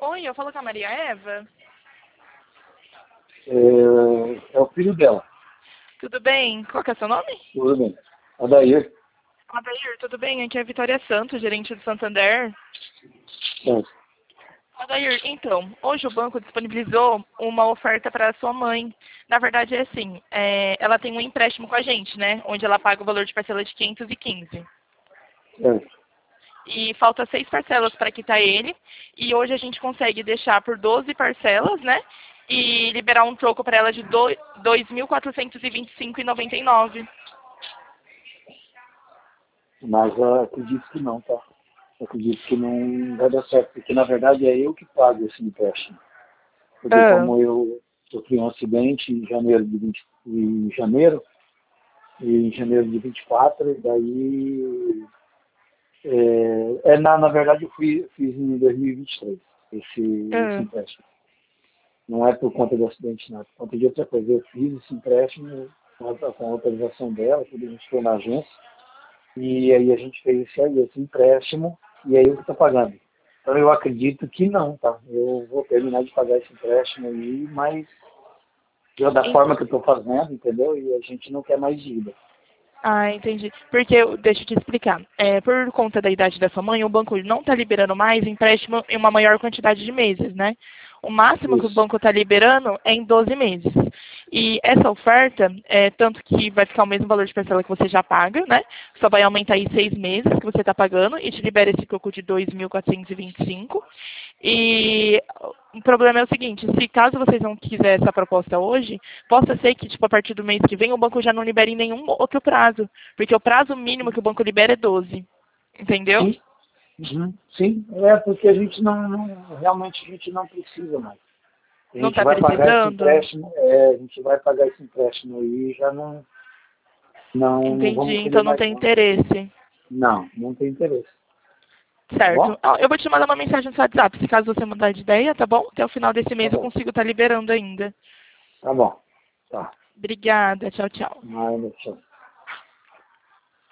Oi, eu falo com a Maria Eva. É o filho dela. Tudo bem? Qual que é seu nome? Tudo bem. Adair. Adair, tudo bem? Aqui é a Vitória Santos, gerente do Santander. Certo. Adair, então, hoje o banco disponibilizou uma oferta para a sua mãe. Na verdade é assim, ela tem um empréstimo com a gente, né? Onde ela paga o valor de parcela de 515. Certo. E falta 6 parcelas para quitar ele. E hoje a gente consegue deixar por 12 parcelas, né? E liberar um troco para ela de R$ 2.425,99. Mas eu acredito que não, tá? Eu acredito que não vai dar certo, porque na verdade é eu que pago esse empréstimo. Porque Ah, como eu sofri um acidente em janeiro de 20, em janeiro de 24, daí na verdade eu fiz em 2023 esse ah. empréstimo. Não é por conta do acidente, não, é por conta de outra coisa. Eu fiz esse empréstimo com a autorização dela, tudo a gente foi na agência, e aí a gente fez esse empréstimo, e aí eu que estou pagando. Então eu acredito que não, tá? Eu vou terminar de pagar esse empréstimo aí, mas eu, da En- forma que eu estou fazendo, entendeu? E a gente não quer mais dívida. Ah, entendi. Porque, deixa eu te explicar. Por conta da idade da sua mãe, o banco não está liberando mais empréstimo em uma maior quantidade de meses, né? O máximo que o Isso. banco está liberando é em 12 meses. E essa oferta, tanto que vai ficar o mesmo valor de parcela que você já paga, né? Só vai aumentar aí 6 meses que você está pagando e te libera esse troco de 2.425. E o problema é o seguinte, se caso vocês não quiserem essa proposta hoje, possa ser que, tipo, a partir do mês que vem o banco já não libere em nenhum outro prazo. Porque o prazo mínimo que o banco libera é 12. Entendeu? Sim. Uhum. Sim, é porque a gente realmente a gente não precisa mais. A Não gente está vai pagar esse precisando? empréstimo, a gente vai pagar esse empréstimo aí e já não Entendi. vamos querer Então não mais tem não. interesse. Não tem interesse. Tá Certo. bom? Ah, eu vou te mandar uma mensagem no seu WhatsApp, se caso você mudar de ideia, tá bom? Até o final desse Tá mês eu bom. consigo estar liberando ainda. Tá bom. Tá. Obrigada. Tchau, tchau. Mas, tchau.